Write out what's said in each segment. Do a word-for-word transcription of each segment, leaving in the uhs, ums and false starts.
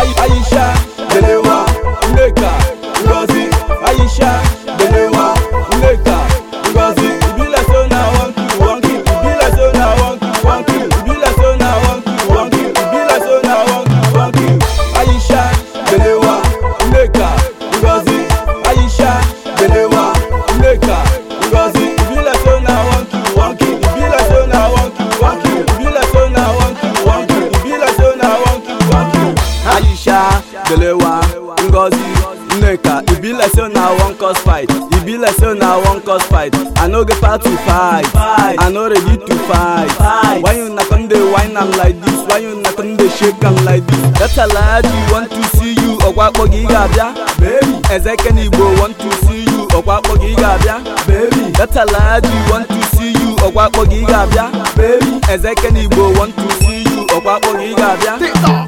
Aisha, Belewa, Nneka, Ngozi, Aisha, Belewa, Nneka, Ngozi. It be like so now one kill, one kill. It be like so now one kill, one kill. It be like so now one kill, one kill. It be like so now one kill, one kill. Aisha, Belewa, Nneka, Ngozi, Aisha, Belewa, Nneka, Ngozi. It be like so now one kill, one kill. It be like so now one kill, one kill. It be like so now one kill, one kill. It be like so now one kill, one kill. Aisha, Belewa, Ngozi, Nneka. It be like so now one cause fight. It be like so now one cause fight. I no get part to fight. I no ready to fight. Why you not on the wine and like this? Why you not on the shake and like this? That's a lad you want to see you. Okwakpo gigabia, baby. Ezeken Igbo want to see you. Okwakpo gigabia, baby. That's a lad you want to see you. Okwakpo gigabia, baby. Ezeken Igbo want to see you. Okwakpo gigabia.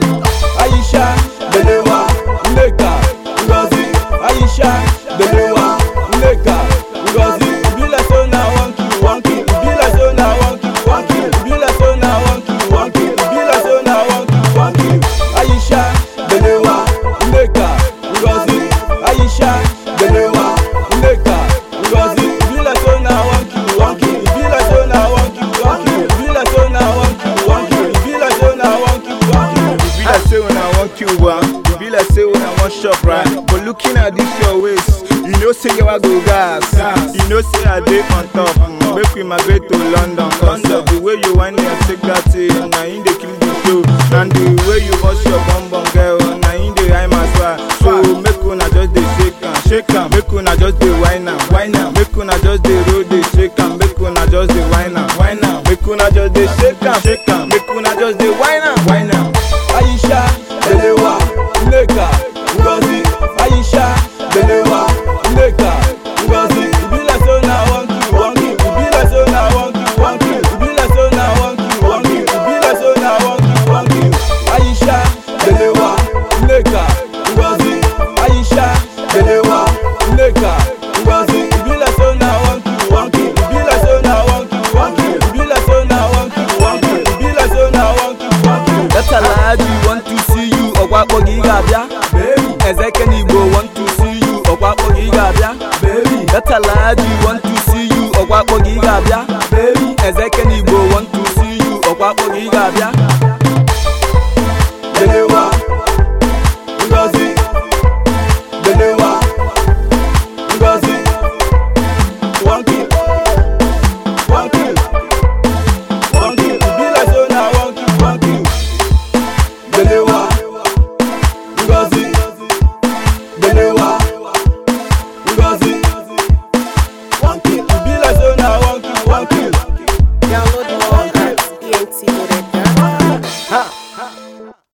Aisha, Belewa, Nneka, Ngozi. Aisha, Belewa, Nneka, Ngozi. It be like so now one kill, one kill. It be like so now one kill, one kill. It be like so now one kill, one kill. It be like so now one kill, one kill. Aisha, Belewa, Nneka, Ngozi. Aisha, Belewa, Nneka, Ngozi. It be like so now one kill, one kill. It be like so now one kill, one kill. It be like so now one kill, one kill. It be like so now one kill, one kill. It be like say when I want kill one. It be like say when I want shop right. But looking at this your waist, you know say you a go gas. You know say I dey on top. Mm, make we migrate to London. London. The way you whine and take that thing, now in dey kill the show. And the way you bust your bum bum girl, now in dey high my swag. So make una just dey shake am, shake am. Make una just dey whine am, whine am. Make una just dey roll, dey shake am. Make una just dey whine am, whine am. Make una just dey shake am, shake am. Make una just dey whine am, whine am. Aisha, Belewa, Nneka, Ngozi. Aisha, Belewa, Nneka, Ngozi. It be like so now one kill, one kill. It be like so now one kill, one kill. It be like so now one kill, one kill. It be like so now one kill, one kill. Aisha, Belewa, Nneka, Ngozi. Aisha, Belewa, Nneka, Ngozi. It be like so now one kill, one kill. It be like so now one kill, one kill. It be like so now one kill, one kill. It be like so now one kill, one kill. That's a lad you want to see you. Okwakpo gigabia, baby. Ezeken Igbo want to see you. Okwakpo gigabia, baby. That's a lad you want to see you. Okwakpo gigabia, baby. Ezeken Igbo want to see you. Okwakpo gigabia. Belewa, Ngozi. Belewa, Ngozi. One kill, one kill, one kill. It be like so now one kill, one kill. Belewa.